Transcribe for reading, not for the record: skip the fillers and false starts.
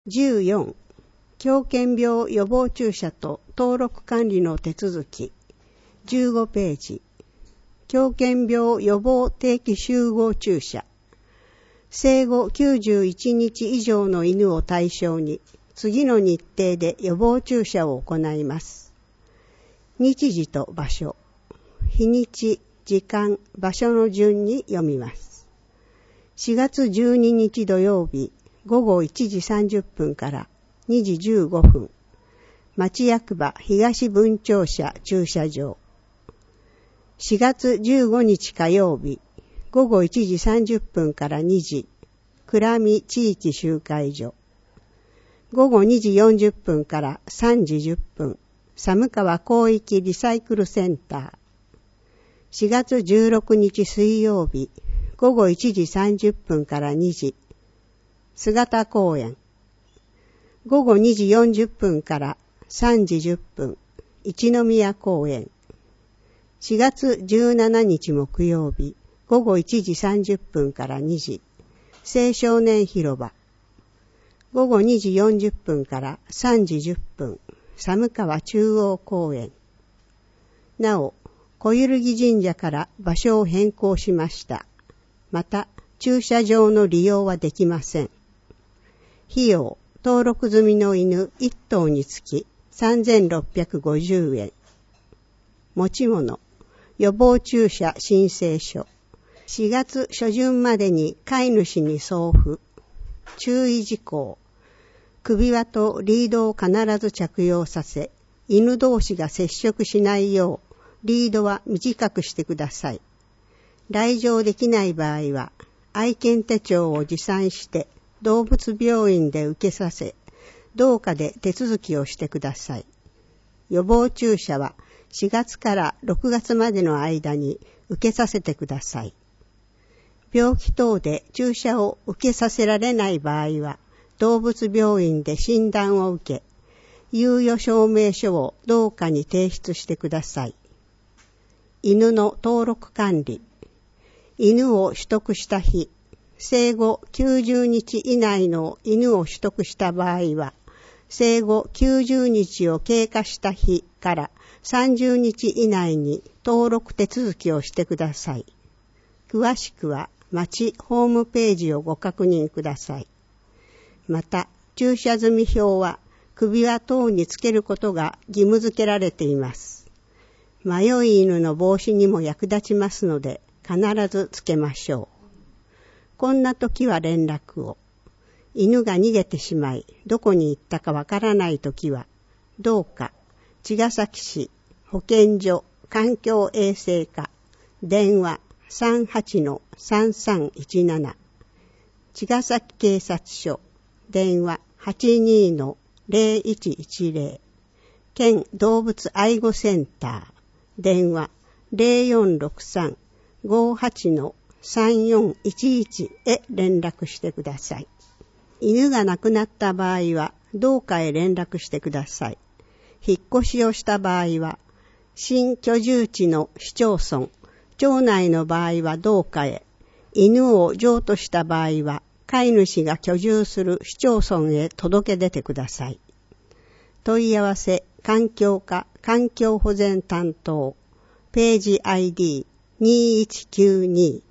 14. 狂犬病予防注射と登録管理の手続き。15ページ。狂犬病予防定期集合注射。生後91日以上の犬を対象に、次の日程で予防注射を行います。日時と場所。日にち、時間、場所の順に読みます。4月12日土曜日、午後1時30分から2時15分、町役場東分庁舎駐車場。4月15日火曜日、午後1時30分から2時、倉見地域集会所。午後2時40分から3時10分、寒川広域リサイクルセンター。4月16日水曜日、午後1時30分から2時、姿公園。午後2時40分から3時10分、一宮公園。4月17日木曜日、午後1時30分から2時、青少年広場。午後2時40分から3時10分、寒川中央公園。なお、小揺神社から場所を変更しました。また、駐車場の利用はできません。費用、登録済みの犬1頭につき3650円。持ち物、予防注射申請書。4月初旬までに飼い主に送付。注意事項。首輪とリードを必ず着用させ、犬同士が接触しないよう、リードは短くしてください。来場できない場合は、愛犬手帳を持参して動物病院で受けさせ、同課で手続きをしてください。予防注射は4月から6月までの間に受けさせてください。病気等で注射を受けさせられない場合は、動物病院で診断を受け、猶予証明書を同課に提出してください。犬の登録管理。犬を取得した日、生後90日以内の犬を取得した場合は、生後90日を経過した日から30日以内に登録手続きをしてください。詳しくは町ホームページをご確認ください。また、注射済み表は首輪等につけることが義務付けられています。迷い犬の防止にも役立ちますので、必ずつけましょう。こんな時は連絡を。犬が逃げてしまい、どこに行ったかわからない時は、どうか、茅ヶ崎市保健所環境衛生課、電話 38-3317、茅ヶ崎警察署、電話 82-0110、県動物愛護センター、電話 0463-58-3411 へ連絡してください。犬が亡くなった場合は、同課へ連絡してください。引っ越しをした場合は、新居住地の市町村、町内の場合は同課へ、犬を譲渡した場合は、飼い主が居住する市町村へ届け出てください。問い合わせ、環境課環境保全担当、ページ ID2192